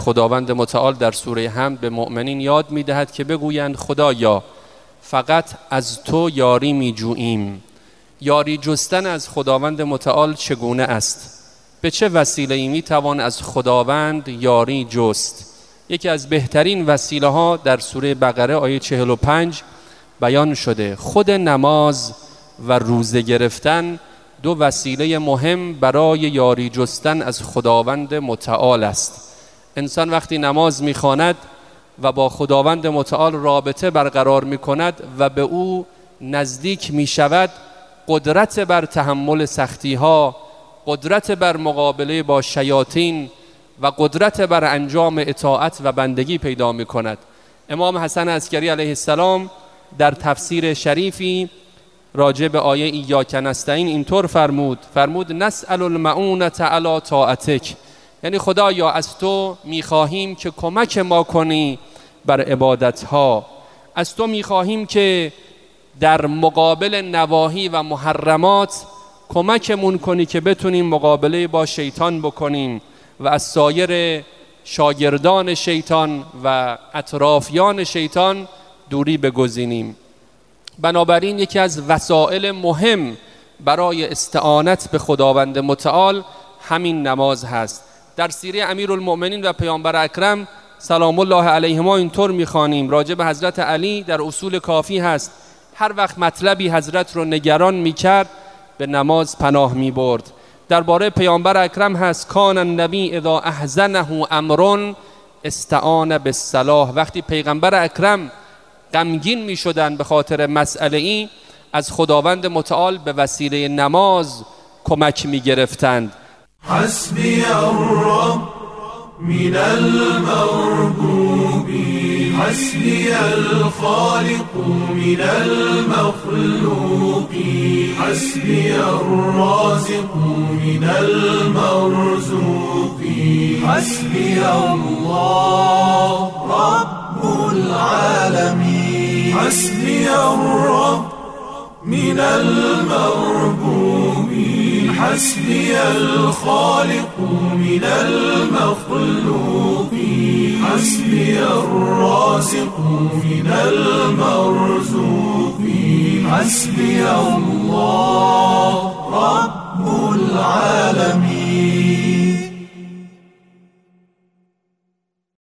خداوند متعال در سوره حمد به مؤمنین یاد می‌دهد که بگویند خدایا فقط از تو یاری می‌جوییم. یاری جستن از خداوند متعال چگونه است؟ به چه وسیله‌ای می‌توان از خداوند یاری جست؟ یکی از بهترین وسیله‌ها در سوره بقره آیه 45 بیان شده. خود نماز و روزه گرفتن دو وسیله مهم برای یاری جستن از خداوند متعال است. انسان وقتی نماز می‌خواند و با خداوند متعال رابطه برقرار می‌کند و به او نزدیک می‌شود، قدرت بر تحمل سختی‌ها، قدرت بر مقابله با شیاطین و قدرت بر انجام اطاعت و بندگی پیدا می‌کند. امام حسن عسکری علیه السلام در تفسیر شریفی راجع به آیه ایاک نستعین اینطور فرمود نسأل المعونة علی طاعتک، یعنی خدایا از تو میخواهیم که کمک ما کنی بر عبادتها، از تو میخواهیم که در مقابل نواهی و محرمات کمکمون کنی که بتونیم مقابله با شیطان بکنیم و از سایر شاگردان شیطان و اطرافیان شیطان دوری بگزینیم. بنابراین یکی از وسائل مهم برای استعانت به خداوند متعال همین نماز هست. در سیره امیرالمؤمنین و پیامبر اکرم سلام الله علیهما اینطور میخوانیم راجع به حضرت علی در اصول کافی هست، هر وقت مطلبی حضرت رو نگران میکرد به نماز پناه میبرد. درباره پیامبر اکرم هست کان النبی اذا احزنه امر استعان بالصلاة، وقتی پیغمبر اکرم غمگین می شدن به خاطر مسئله ای از خداوند متعال به وسیله نماز کمک می گرفتند. حسبی الرب من المربوب حسبی الخالق من المخلوق حسبی الرازق من المرزوق حسبی الله رب العالمین حسبی الرب من المربوبین حسبی الخالق من المخلوقین حسبی الرازق من المرزوقین حسبی الله رب العالمین.